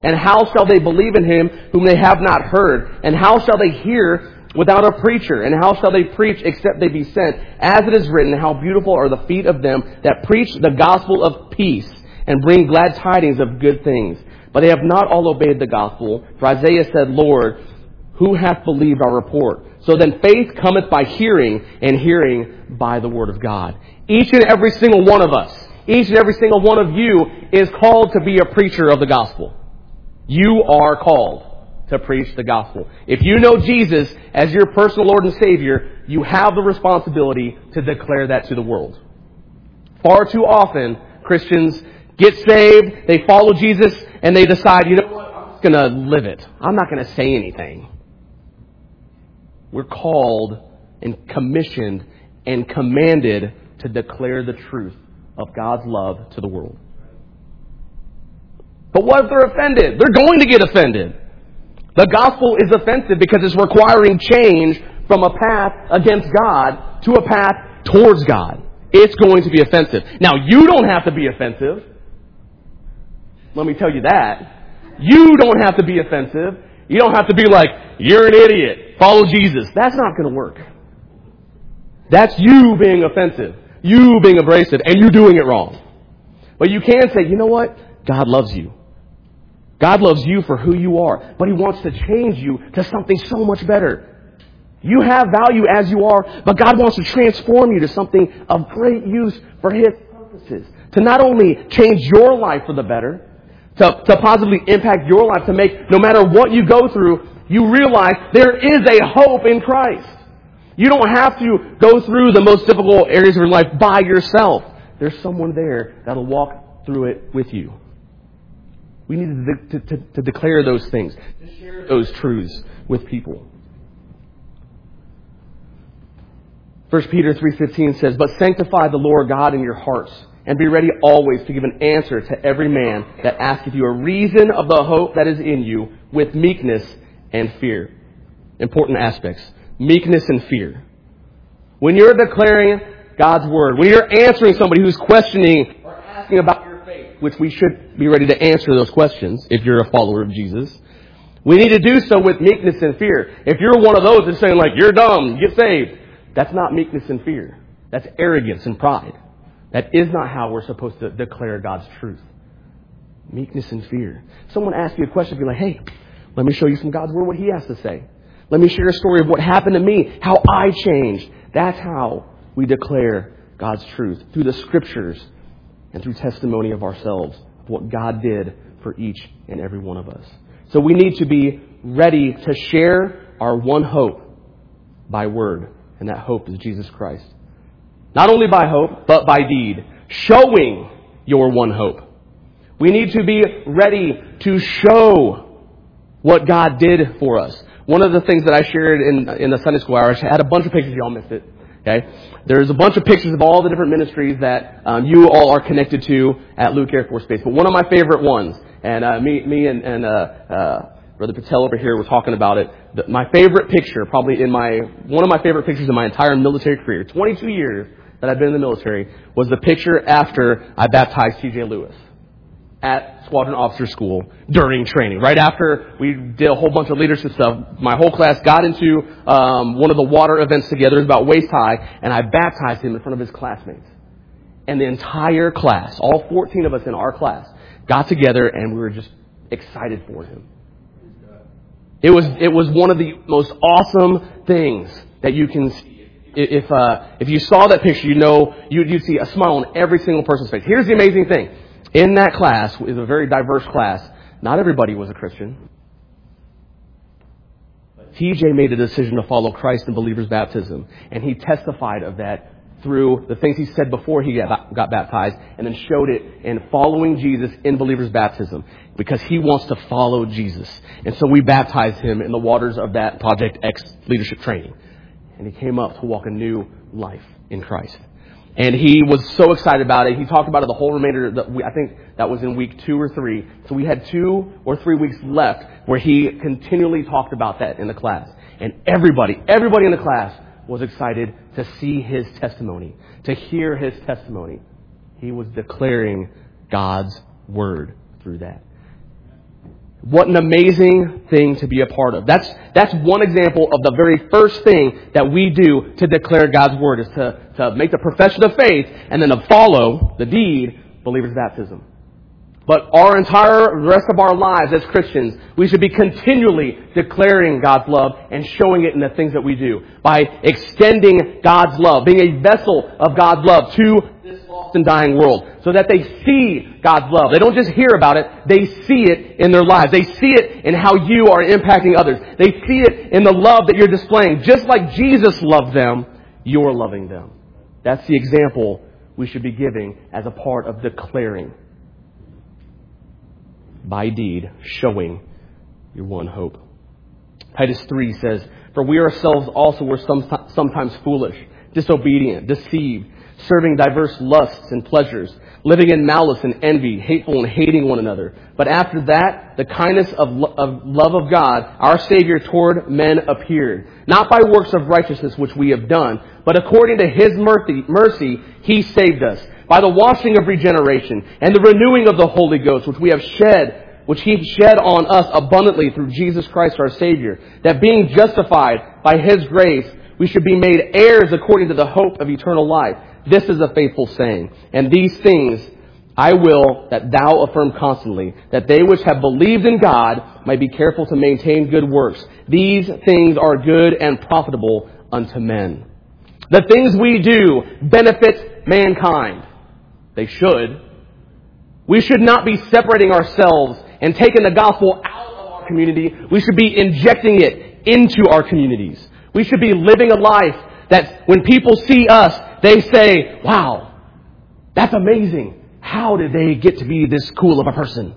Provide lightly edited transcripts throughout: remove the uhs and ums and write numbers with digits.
And how shall they believe in him whom they have not heard? And how shall they hear without a preacher? And how shall they preach except they be sent? As it is written, how beautiful are the feet of them that preach the gospel of peace and bring glad tidings of good things. But they have not all obeyed the gospel. For Isaiah said, Lord, who hath believed our report? So then faith cometh by hearing, and hearing by the word of God. Each and every single one of us, each and every single one of you is called to be a preacher of the gospel. You are called to preach the gospel. If you know Jesus as your personal Lord and Savior, you have the responsibility to declare that to the world. Far too often, Christians get saved, they follow Jesus, and they decide, you know what, I'm just going to live it. I'm not going to say anything. We're called and commissioned and commanded to declare the truth of God's love to the world. But what if they're offended? They're going to get offended. The gospel is offensive because it's requiring change from a path against God to a path towards God. It's going to be offensive. Now, you don't have to be offensive. Let me tell you that. You don't have to be offensive. You don't have to be like, you're an idiot. Follow Jesus. That's not going to work. That's you being offensive. You being abrasive. And you doing it wrong. But you can say, you know what? God loves you. God loves you for who you are, but He wants to change you to something so much better. You have value as you are, but God wants to transform you to something of great use for His purposes. To not only change your life for the better, to positively impact your life, to make, no matter what you go through, you realize there is a hope in Christ. You don't have to go through the most difficult areas of your life by yourself. There's someone there that'll walk through it with you. We need to declare those things, to share those truths with people. 1 Peter 3:15 says, But sanctify the Lord God in your hearts, and be ready always to give an answer to every man that asketh you a reason of the hope that is in you, with meekness and fear. Important aspects. Meekness and fear. When you're declaring God's Word, when you're answering somebody who's questioning or asking about your faith, which we should be ready to answer those questions if you're a follower of Jesus, we need to do so with meekness and fear. If you're one of those that's saying like, you're dumb, get saved, that's not meekness and fear. That's arrogance and pride. That is not how we're supposed to declare God's truth. Meekness and fear. Someone asks you a question, be like, hey, let me show you from God's Word what He has to say. Let me share a story of what happened to me, how I changed. That's how we declare God's truth, through the Scriptures and through testimony of ourselves, of what God did for each and every one of us. So we need to be ready to share our one hope by word, and that hope is Jesus Christ. Not only by hope, but by deed, showing your one hope. We need to be ready to show what God did for us. One of the things that I shared in the Sunday school hour, I had a bunch of pictures. Y'all missed it. Okay, there's a bunch of pictures of all the different ministries that you all are connected to at Luke Air Force Base. But one of my favorite ones, and me and Brother Patel over here were talking about it. My favorite picture, probably one of my favorite pictures in my entire military career, 22 years that I've been in the military, was the picture after I baptized T.J. Lewis at Squadron Officer School during training. Right after we did a whole bunch of leadership stuff, my whole class got into one of the water events together. It was about waist high, and I baptized him in front of his classmates. And the entire class, all 14 of us in our class, got together and we were just excited for him. It was one of the most awesome things that you can see. If you saw that picture, you'd see a smile on every single person's face. Here's the amazing thing. In that class, it was a very diverse class. Not everybody was a Christian. But TJ made a decision to follow Christ in believer's baptism. And he testified of that through the things he said before he got baptized, and then showed it in following Jesus in believer's baptism, because he wants to follow Jesus. And so we baptized him in the waters of that Project X leadership training. And he came up to walk a new life in Christ. And he was so excited about it. He talked about it the whole remainder. I think that was in week 2 or 3. So we had 2 or 3 weeks left where he continually talked about that in the class. And everybody in the class was excited to see his testimony, to hear his testimony. He was declaring God's Word through that. What an amazing thing to be a part of. That's one example of the very first thing that we do to declare God's Word, is to make the profession of faith and then to follow the deed, believer's baptism. But our entire rest of our lives as Christians, we should be continually declaring God's love and showing it in the things that we do. By extending God's love, being a vessel of God's love to this lost and dying world. So that they see God's love. They don't just hear about it, they see it in their lives. They see it in how you are impacting others. They see it in the love that you're displaying. Just like Jesus loved them, you're loving them. That's the example we should be giving as a part of declaring. By deed, showing your one hope. Titus 3 says, "For we ourselves also were sometimes foolish, disobedient, deceived, serving diverse lusts and pleasures, living in malice and envy, hateful and hating one another. But after that, the kindness of love of God, our Savior toward men appeared, not by works of righteousness which we have done, but according to His mercy, He saved us, by the washing of regeneration and the renewing of the Holy Ghost, which He shed on us abundantly through Jesus Christ our Savior, that being justified by His grace, we should be made heirs according to the hope of eternal life. This is a faithful saying. And these things I will that thou affirm constantly, that they which have believed in God might be careful to maintain good works. These things are good and profitable unto men." The things we do benefit mankind. They should. We should not be separating ourselves and taking the gospel out of our community. We should be injecting it into our communities. We should be living a life that when people see us, they say, "Wow, that's amazing. How did they get to be this cool of a person?"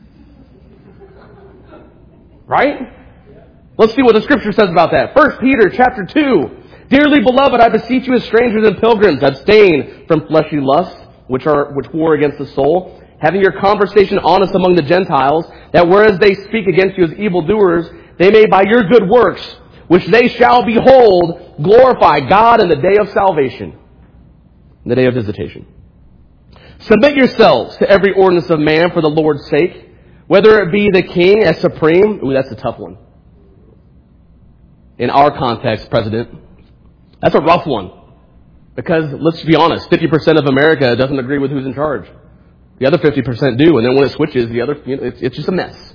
Right? Let's see what the Scripture says about that. 1 Peter chapter 2. "Dearly beloved, I beseech you as strangers and pilgrims, abstain from fleshly lusts, which war against the soul, having your conversation honest among the Gentiles, that whereas they speak against you as evildoers, they may by your good works, which they shall behold, glorify God in the day of salvation," in the day of visitation. "Submit yourselves to every ordinance of man for the Lord's sake, whether it be the king as supreme." Ooh, that's a tough one. In our context, President, that's a rough one. Because, let's be honest, 50% of America doesn't agree with who's in charge. The other 50% do, and then when it switches, it's just a mess.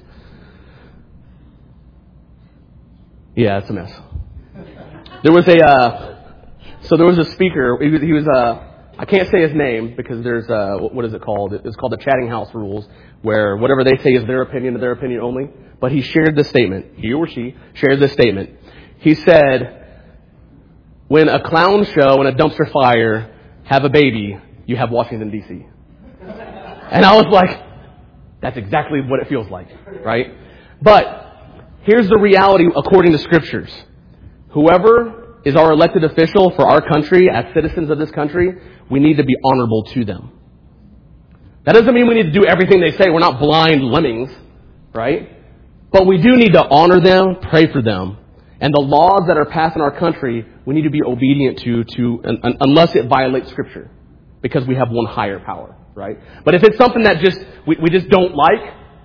Yeah, it's a mess. There was a speaker, he was I can't say his name because there's, what is it called? It's called the Chatting House Rules, where whatever they say is their opinion only. But he shared this statement, he or she shared this statement. He said, "When a clown show and a dumpster fire have a baby, you have Washington, D.C." And I was like, that's exactly what it feels like, right? But here's the reality according to Scriptures. Whoever is our elected official for our country, as citizens of this country, we need to be honorable to them. That doesn't mean we need to do everything they say. We're not blind lemmings, right? But we do need to honor them, pray for them. And the laws that are passed in our country, we need to be obedient to unless it violates Scripture. Because we have one higher power, right? But if it's something that we just don't like,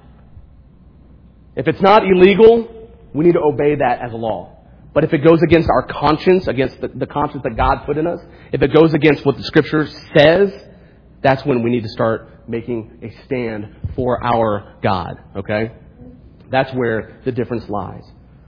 if it's not illegal, we need to obey that as a law. But if it goes against our conscience, against the conscience that God put in us, if it goes against what the Scripture says, that's when we need to start making a stand for our God, okay? That's where the difference lies.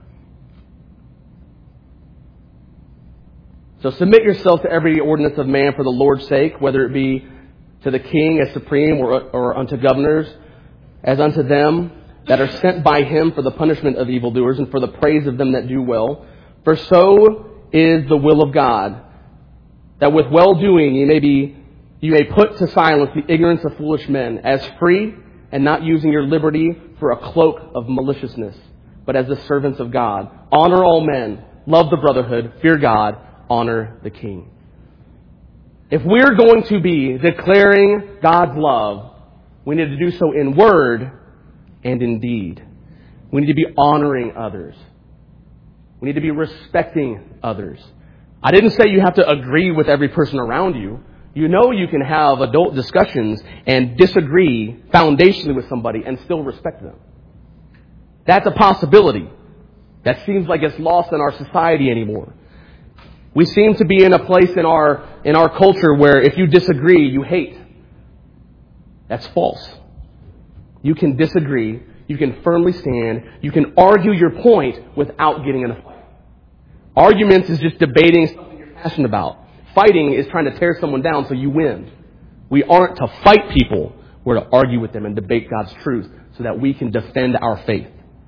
So submit yourself to every ordinance of man for the Lord's sake, whether it be to the king as supreme or unto governors, as unto them that are sent by him for the punishment of evildoers and for the praise of them that do well. For so is the will of God, that with well-doing you may put to silence the ignorance of foolish men, as free and not using your liberty for a cloak of maliciousness, but as the servants of God. Honor all men, love the brotherhood, fear God, honor the king. If we're going to be declaring God's love, we need to do so in word and in deed. We need to be honoring others. We need to be respecting others. I didn't say you have to agree with every person around you. You know you can have adult discussions and disagree foundationally with somebody and still respect them. That's a possibility. That seems like it's lost in our society anymore. We seem to be in a place in our culture where if you disagree, you hate. That's false. You can disagree. You can firmly stand. You can argue your point without getting in a fight. Arguments is just debating something you're passionate about. Fighting is trying to tear someone down so you win. We aren't to fight people. We're to argue with them and debate God's truth so that we can defend our faith.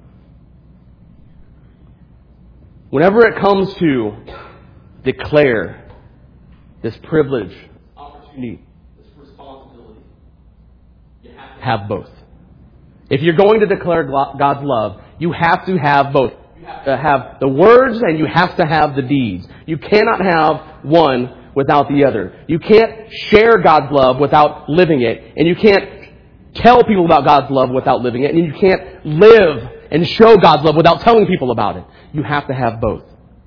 Whenever it comes to declare this privilege, opportunity, this responsibility, you have to have both. If you're going to declare God's love, you have to have both. You have to have the words and you have to have the deeds. You cannot have one without the other. You can't share God's love without living it. And you can't tell people about God's love without living it. And you can't live and show God's love without telling people about it. You have to have both.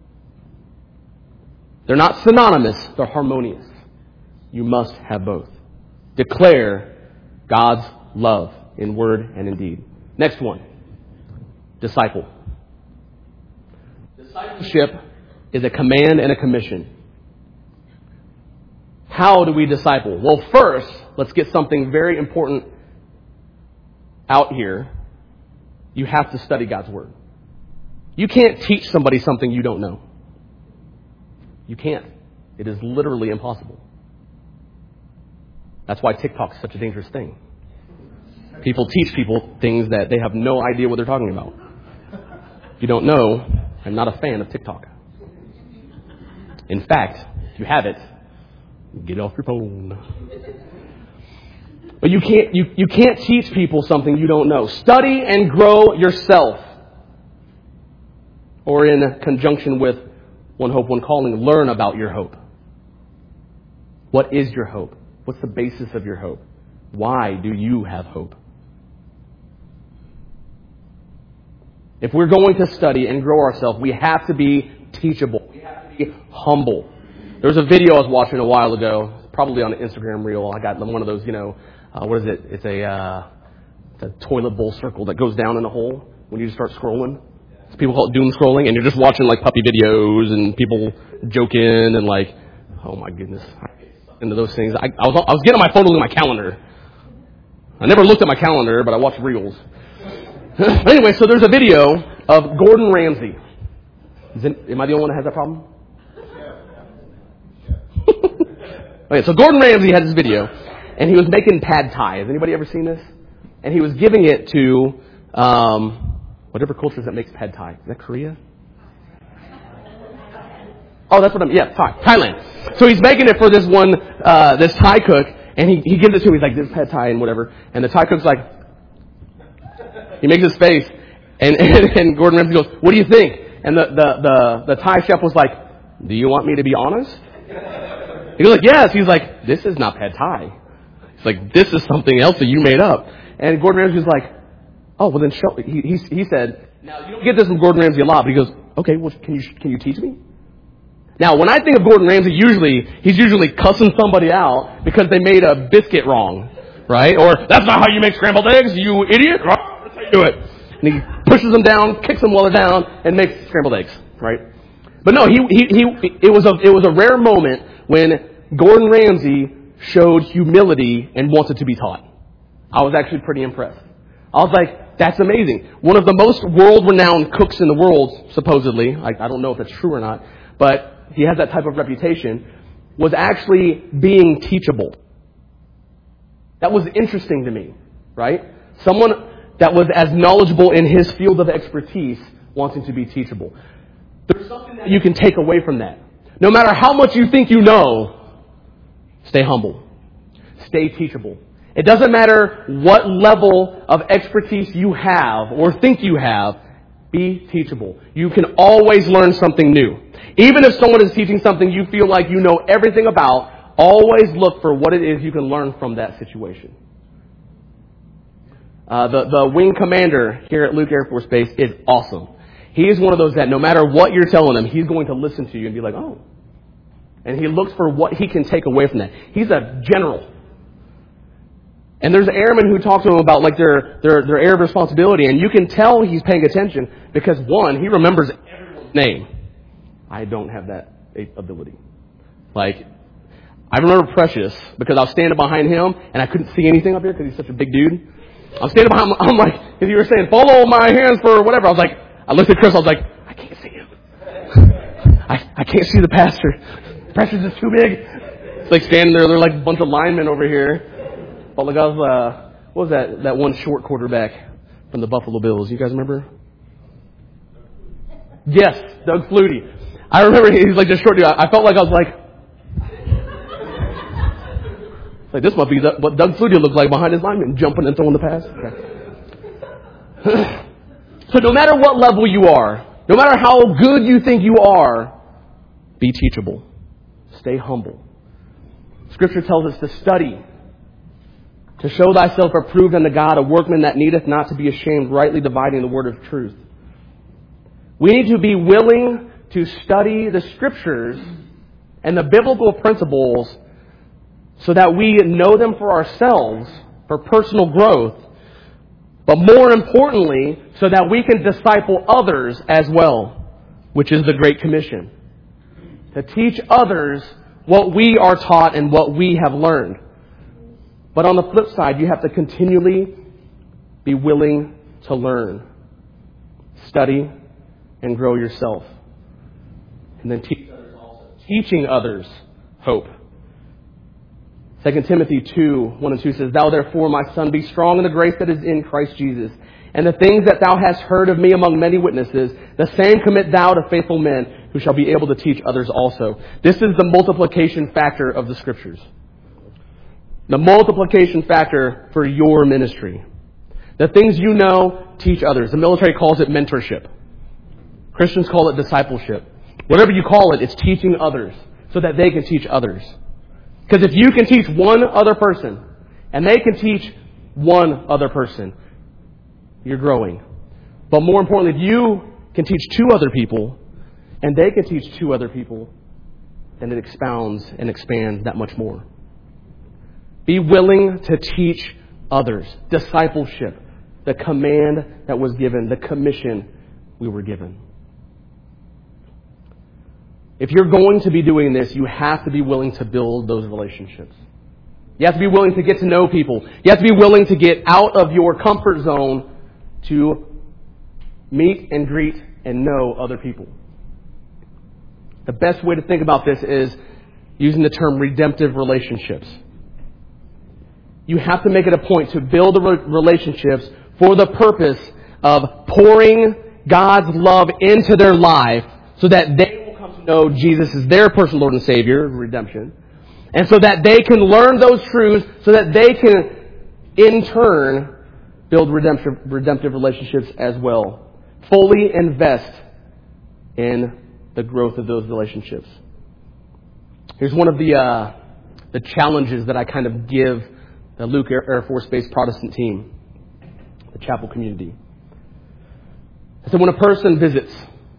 They're not synonymous. They're harmonious. You must have both. Declare God's love in word and in deed. Next one. Disciple. Discipleship is a command and a commission. How do we disciple? Well, first, let's get something very important out here. You have to study God's Word. You can't teach somebody something you don't know. You can't. It is literally impossible. That's why TikTok is such a dangerous thing. People teach people things that they have no idea what they're talking about. If you don't know, I'm not a fan of TikTok. In fact, if you have it, get off your phone. But you can't teach people something you don't know. Study and grow yourself. Or in conjunction with One Hope, One Calling, learn about your hope. What is your hope? What's the basis of your hope? Why do you have hope? If we're going to study and grow ourselves, we have to be teachable. We have to be humble. There was a video I was watching a while ago, probably on an Instagram reel. I got one of those, what is it? It's a toilet bowl circle that goes down in a hole when you just start scrolling. So people call it doom scrolling, and you're just watching like puppy videos and people joking and like, oh my goodness, I get sucked into those things. I was getting on my phone to look at my calendar. I never looked at my calendar, but I watched reels. Anyway, so there's a video of Gordon Ramsay. Am I the only one that has that problem? Okay, so Gordon Ramsay had this video, and he was making pad thai. Has anybody ever seen this? And he was giving it to whatever culture that makes pad thai. Is that Korea? Oh, that's what Thailand. So he's making it for this one, this Thai cook, and he gives it to him. He's like, this is pad thai and whatever. And the Thai cook's like, he makes his face, and Gordon Ramsay goes, what do you think? And the Thai chef was like, do you want me to be honest? He goes like, yes. He's like, this is not pad thai. He's like, this is something else that you made up. And Gordon Ramsay was like, oh, well then show. He said, now you don't get this from Gordon Ramsay a lot, but he goes, okay, well can you teach me? Now, when I think of Gordon Ramsay, he's usually cussing somebody out because they made a biscuit wrong, right? Or that's not how you make scrambled eggs, you idiot. That's how you do it. And he pushes them down, kicks them while they're down, and makes scrambled eggs, right? But no, it was a rare moment when Gordon Ramsay showed humility and wanted to be taught. I was actually pretty impressed. I was like, that's amazing. One of the most world-renowned cooks in the world, supposedly, I don't know if that's true or not, but he has that type of reputation, was actually being teachable. That was interesting to me, right? Someone that was as knowledgeable in his field of expertise wanting to be teachable. There's something that you can take away from that. No matter how much you think you know, stay humble. Stay teachable. It doesn't matter what level of expertise you have or think you have, be teachable. You can always learn something new. Even if someone is teaching something you feel like you know everything about, always look for what it is you can learn from that situation. The wing commander here at Luke Air Force Base is awesome. He is one of those that no matter what you're telling him, he's going to listen to you and be like, oh. And he looks for what he can take away from that. He's a general. And there's airmen who talk to him about like their area of responsibility, and you can tell he's paying attention because, one, he remembers everyone's name. I don't have that ability. Like, I remember Precious because I was standing behind him and I couldn't see anything up here because he's such a big dude. I'm standing behind him. I'm like, if you were saying, follow my hands for whatever, I was like, I looked at Chris, I was like, I can't see him. I can't see the pastor. Precious is too big. It's like standing there, they're like a bunch of linemen over here. But like I was, what was that one short quarterback from the Buffalo Bills? You guys remember? Yes, Doug Flutie. I remember he's like this short dude. I felt like I was like, this must be what Doug Flutie looked like behind his lineman, jumping and throwing the pass. Okay. So no matter what level you are, no matter how good you think you are, be teachable. Stay humble. Scripture tells us to study, to show thyself approved unto God, a workman that needeth not to be ashamed, rightly dividing the word of truth. We need to be willing to study the Scriptures and the biblical principles so that we know them for ourselves, for personal growth, but more importantly, so that we can disciple others as well, which is the Great Commission. To teach others what we are taught and what we have learned. But on the flip side, you have to continually be willing to learn, study, and grow yourself. And then teach others also. Teaching others hope. 2 Timothy 2:1-2 says, Thou therefore, my son, be strong in the grace that is in Christ Jesus. And the things that thou hast heard of me among many witnesses, the same commit thou to faithful men who shall be able to teach others also. This is the multiplication factor of the Scriptures. The multiplication factor for your ministry. The things you know, teach others. The military calls it mentorship. Christians call it discipleship. Whatever you call it, it's teaching others so that they can teach others. Because if you can teach one other person and they can teach one other person, you're growing. But more importantly, if you can teach two other people and they can teach two other people, then it expounds and expands that much more. Be willing to teach others. Discipleship. The command that was given. The commission we were given. If you're going to be doing this, you have to be willing to build those relationships. You have to be willing to get to know people. You have to be willing to get out of your comfort zone to meet and greet and know other people. The best way to think about this is using the term redemptive relationships. You have to make it a point to build the relationships for the purpose of pouring God's love into their life so that they will come to know Jesus as their personal Lord and Savior, redemption, and so that they can learn those truths so that they can, in turn, build redemptive relationships as well. Fully invest in the growth of those relationships. Here's one of the challenges that I kind of give the Luke Air Force Base Protestant team, the chapel community. I said, when a person visits,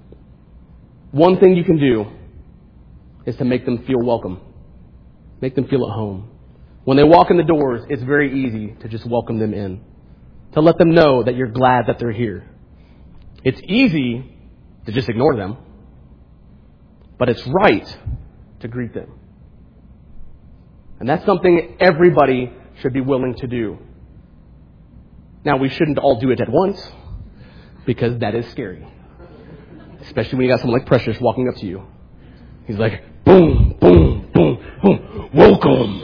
one thing you can do is to make them feel welcome. Make them feel at home. When they walk in the doors, it's very easy to just welcome them in. To let them know that you're glad that they're here. It's easy to just ignore them. But it's right to greet them. And that's something everybody should be willing to do. Now, we shouldn't all do it at once, because that is scary. Especially when you got someone like Precious walking up to you. He's like, boom, boom, boom, boom, welcome.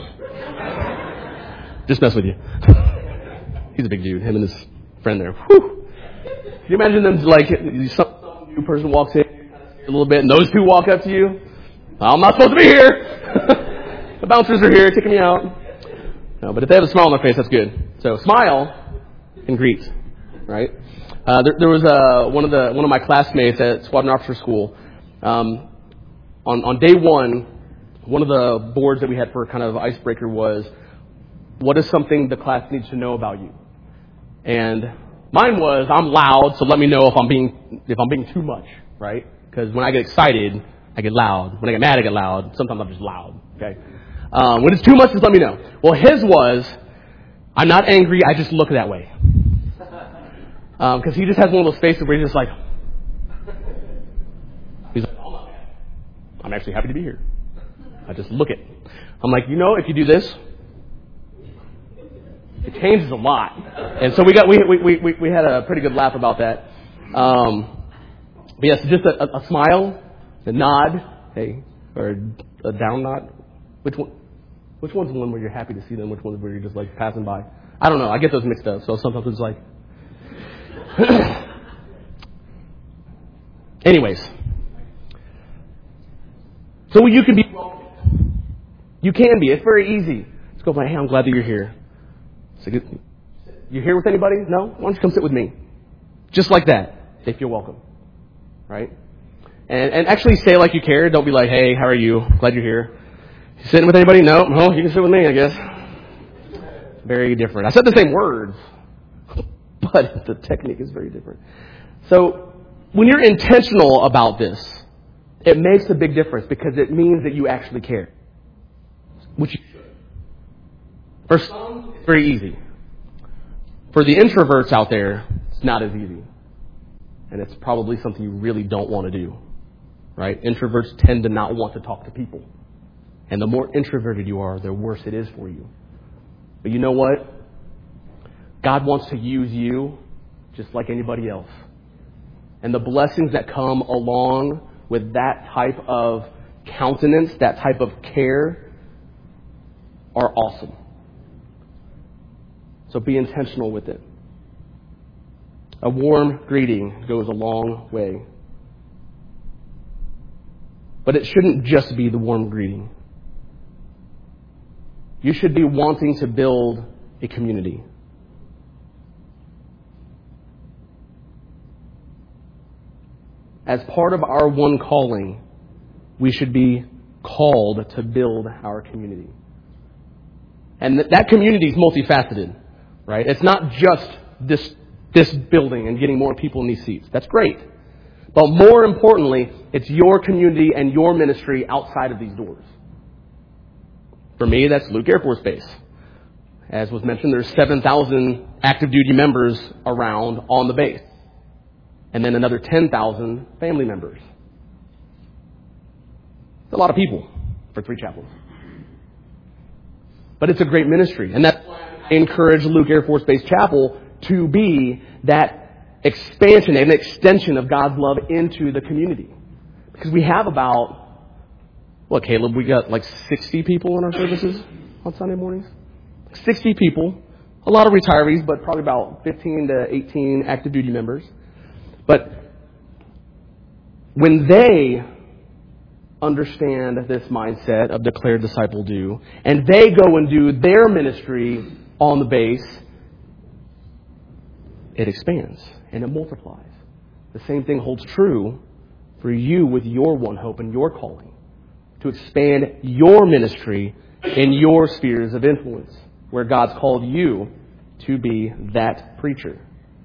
Just mess with you. He's a big dude, him and his friend there. Whew. Can you imagine them, like, some new person walks in, a little bit, and those two walk up to you? I'm not supposed to be here. The bouncers are here, kicking me out. No, but if they have a smile on their face, that's good. So smile and greet, right? There was one of my classmates at Squadron Officer School. On day one of the boards that we had for kind of icebreaker was, what is something the class needs to know about you? And mine was, I'm loud, so let me know if I'm being too much, right? Because when I get excited, I get loud. When I get mad, I get loud. Sometimes I'm just loud, okay? When it's too much, just let me know. Well, his was, I'm not angry, I just look that way. Because he just has one of those faces where he's just like, he's like, oh, no, I'm actually happy to be here. I just look it. I'm like, if you do this, it changes a lot. And so we had a pretty good laugh about that. But yes, just a smile, a nod, hey, or a down nod. Which one's the one where you're happy to see them? Which one's where you're just like passing by? I don't know. I get those mixed up. So sometimes it's like. Anyways, so you can be. You can be. It's very easy. Let's go by. Hey, I'm glad that you're here. So you here with anybody? No? Why don't you come sit with me? Just like that. They feel welcome. Right? And actually say like you care. Don't be like, hey, how are you? Glad you're here. You sitting with anybody? No. Oh, you can sit with me, I guess. Very different. I said the same words, but the technique is very different. So when you're intentional about this, it makes a big difference because it means that you actually care. Which you should. For some, it's very easy. For the introverts out there, it's not as easy. And it's probably something you really don't want to do. Right? Introverts tend to not want to talk to people. And the more introverted you are, the worse it is for you. But you know what? God wants to use you just like anybody else. And the blessings that come along with that type of countenance, that type of care, are awesome. So be intentional with it. A warm greeting goes a long way. But it shouldn't just be the warm greeting. You should be wanting to build a community. As part of our one calling, we should be called to build our community. And that community is multifaceted, right? It's not just this building and getting more people in these seats. That's great. But more importantly, it's your community and your ministry outside of these doors. For me, that's Luke Air Force Base. As was mentioned, there's 7,000 active duty members around on the base. And then another 10,000 family members. It's a lot of people for 3 chapels. But it's a great ministry. And that's why I encourage Luke Air Force Base Chapel to be that expansion and extension of God's love into the community. Because we have about, Caleb, we got like 60 people in our services on Sunday mornings. 60 people. A lot of retirees, but probably about 15 to 18 active duty members. But when they understand this mindset of declared disciple do, and they go and do their ministry on the base, it expands and it multiplies. The same thing holds true for you with your one hope and your calling, to expand your ministry in your spheres of influence, where God's called you to be that preacher.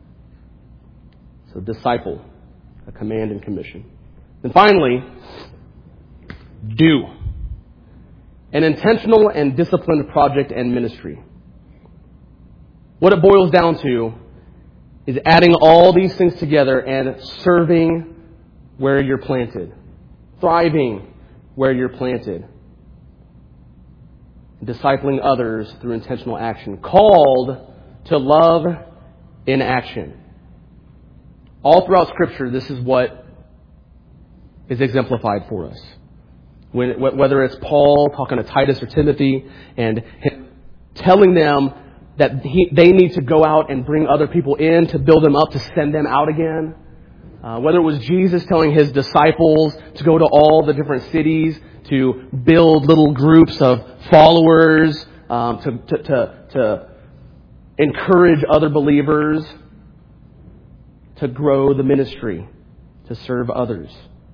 So disciple, a command and commission. And finally, do. An intentional and disciplined project and ministry. What it boils down to is adding all these things together and serving where you're planted. Thriving where you're planted. Discipling others through intentional action. Called to love in action. All throughout Scripture, this is what is exemplified for us. Whether it's Paul talking to Titus or Timothy and telling them that they need to go out and bring other people in to build them up, to send them out again. Whether it was Jesus telling his disciples to go to all the different cities to build little groups of followers, to encourage other believers, to grow the ministry, to serve others.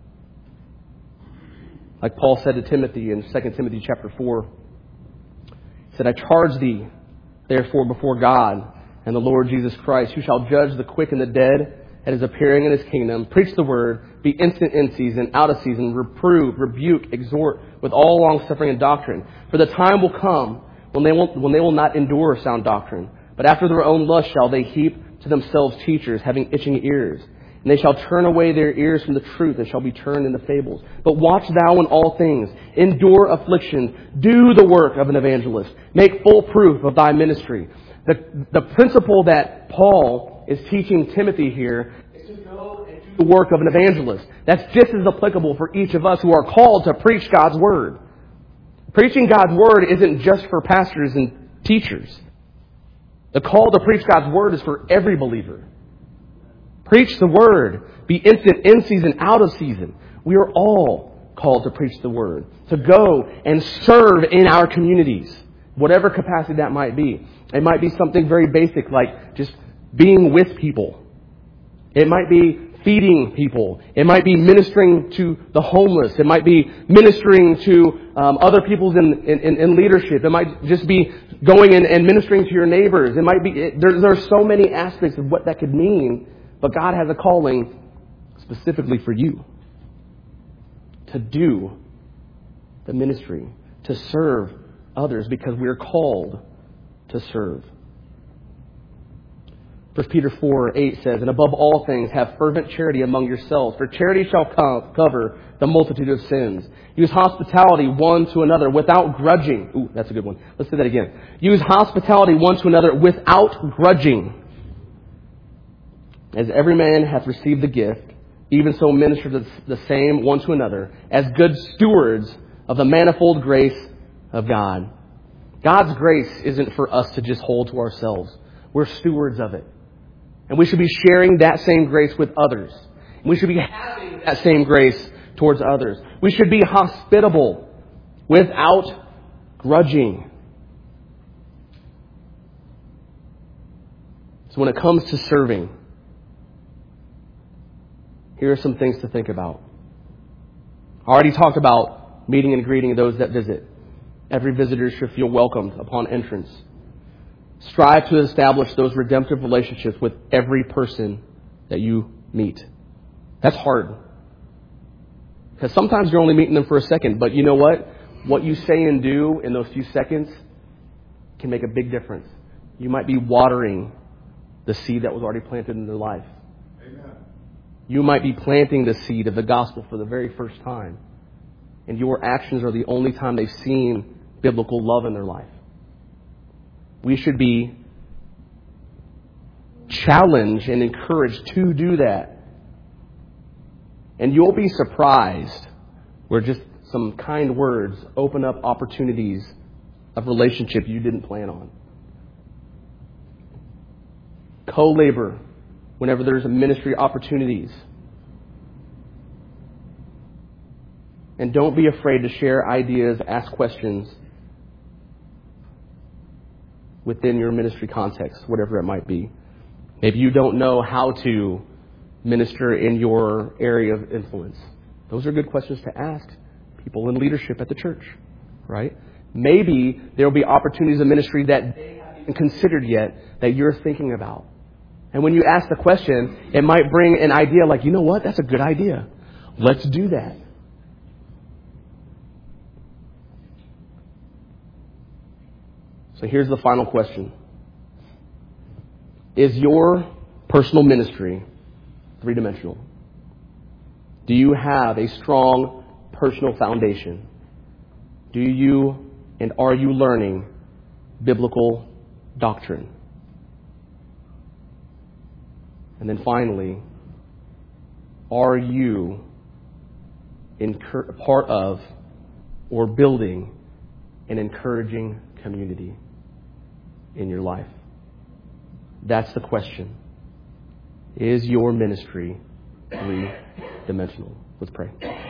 Like Paul said to Timothy in 2 Timothy chapter 4, he said, I charge thee, therefore, before God and the Lord Jesus Christ, who shall judge the quick and the dead at his appearing in his kingdom. Preach the word, be instant in season, out of season, reprove, rebuke, exhort with all long suffering and doctrine. For the time will come when they will not endure sound doctrine. But after their own lust shall they heap to themselves teachers, having itching ears. And they shall turn away their ears from the truth, and shall be turned into fables. But watch thou in all things, endure affliction, do the work of an evangelist, make full proof of thy ministry. The principle that Paul is teaching Timothy here is to go and do the work of an evangelist. That's just as applicable for each of us who are called to preach God's Word. Preaching God's Word isn't just for pastors and teachers. The call to preach God's Word is for every believer. Preach the Word. Be instant in season, out of season. We are all called to preach the Word. To go and serve in our communities. Whatever capacity that might be. It might be something very basic like just being with people. It might be feeding people. It might be ministering to the homeless. It might be ministering to other people in leadership. It might just be going and ministering to your neighbors. It might be there are so many aspects of what that could mean, but God has a calling specifically for you to do the ministry, to serve others, because we are called to serve. 1 Peter 4:8 says, "And above all things, have fervent charity among yourselves, for charity shall cover the multitude of sins. Use hospitality one to another without grudging." Ooh, that's a good one. Let's say that again. Use hospitality one to another without grudging. As every man hath received the gift, even so minister the same one to another, as good stewards of the manifold grace of God. God's grace isn't for us to just hold to ourselves. We're stewards of it. And we should be sharing that same grace with others. We should be having that same grace towards others. We should be hospitable without grudging. So when it comes to serving, here are some things to think about. I already talked about meeting and greeting those that visit. Every visitor should feel welcomed upon entrance. Strive to establish those redemptive relationships with every person that you meet. That's hard. Because sometimes you're only meeting them for a second. But you know what? What you say and do in those few seconds can make a big difference. You might be watering the seed that was already planted in their life. Amen. You might be planting the seed of the gospel for the very first time. And your actions are the only time they've seen biblical love in their life. We should be challenged and encouraged to do that. And you'll be surprised where just some kind words open up opportunities of relationship you didn't plan on. Co-labor whenever there's a ministry opportunities. And don't be afraid to share ideas, ask questions within your ministry context, whatever it might be. Maybe you don't know how to minister in your area of influence. Those are good questions to ask people in leadership at the church, right? Maybe there will be opportunities of ministry that they haven't even considered yet that you're thinking about. And when you ask the question, it might bring an idea like, you know what? That's a good idea. Let's do that. So here's the final question. Is your personal ministry three-dimensional? Do you have a strong personal foundation? Do you and are you learning biblical doctrine? And then finally, are you part of or building an encouraging community in your life? That's the question. Is your ministry three-dimensional? Let's pray.